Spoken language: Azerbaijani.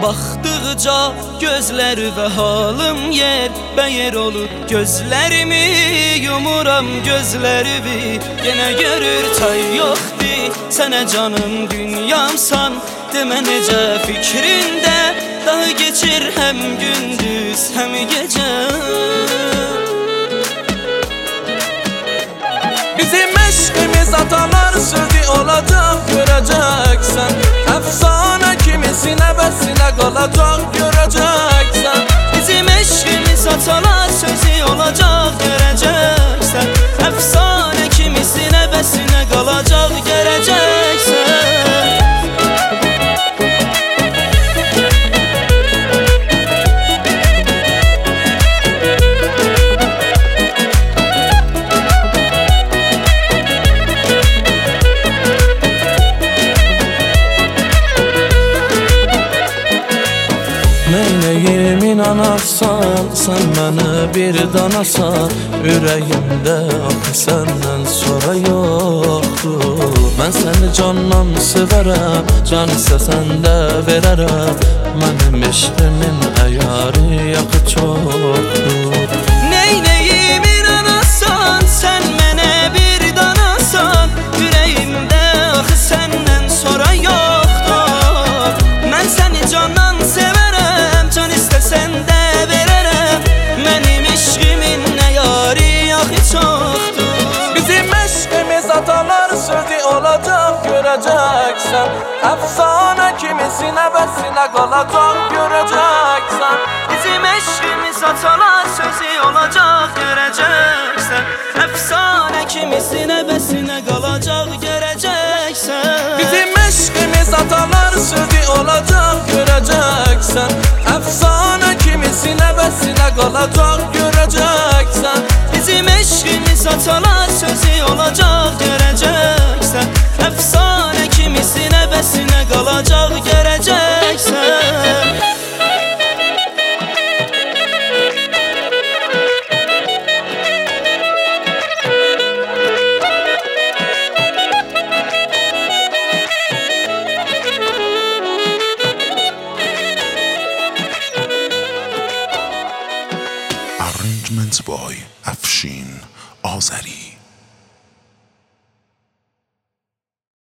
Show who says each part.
Speaker 1: Baxdıqca gözlər və halım yer olub. Gözlərimi yumuram, gözlərimi yenə görür tay yoxdur. Sənə canım dünyamsan, demə necə fikrində. Daha geçir həm gündüz, həm gecə.
Speaker 2: Bizim eşkimiz atalar sözü olacak, göreceksen. Efsane kimisine besine kalacak, göreceksen.
Speaker 1: Bizim eşkimiz atalar sözü olacak, göreceksen. Efsane kimisine besine kalacak, göreceksen.
Speaker 2: Neyleyim inanarsan, sen beni bir danasan. Ürəyimdə axı səndən sonra yoxdur. Mən səni candan sevərəm, can istəsən də verərəm. Mənim eşqimin əyarı yaxı çoxdur.
Speaker 1: Neyleyim inanarsan, sen mənə bir danasan. Ürəyimdə axı səndən sonra yoxdur. Mən səni candan sevərəm, can istəsən də verərəm. Mənim eşqimin əyarı yaxı çoxdur.
Speaker 2: Bizim eşkimiz atalar sözü olacak, göreceksen. Efsane kimisine besine kalacak, göreceksen.
Speaker 1: Bizim eşkimiz atalar sözü olacak, göreceksen. Efsane kimisine besine kalacak, göreceksen.
Speaker 2: Bizim eşkimiz atalar sözü olacak, göreceksen. Efsane kimisine besine kalacak, göreceksen.
Speaker 1: Bizim eşkimiz atalar sözü olacak, göreceksen. Efsane kimisine besine kalacak, göreceksen.
Speaker 3: Arrangements by Afshin Azari.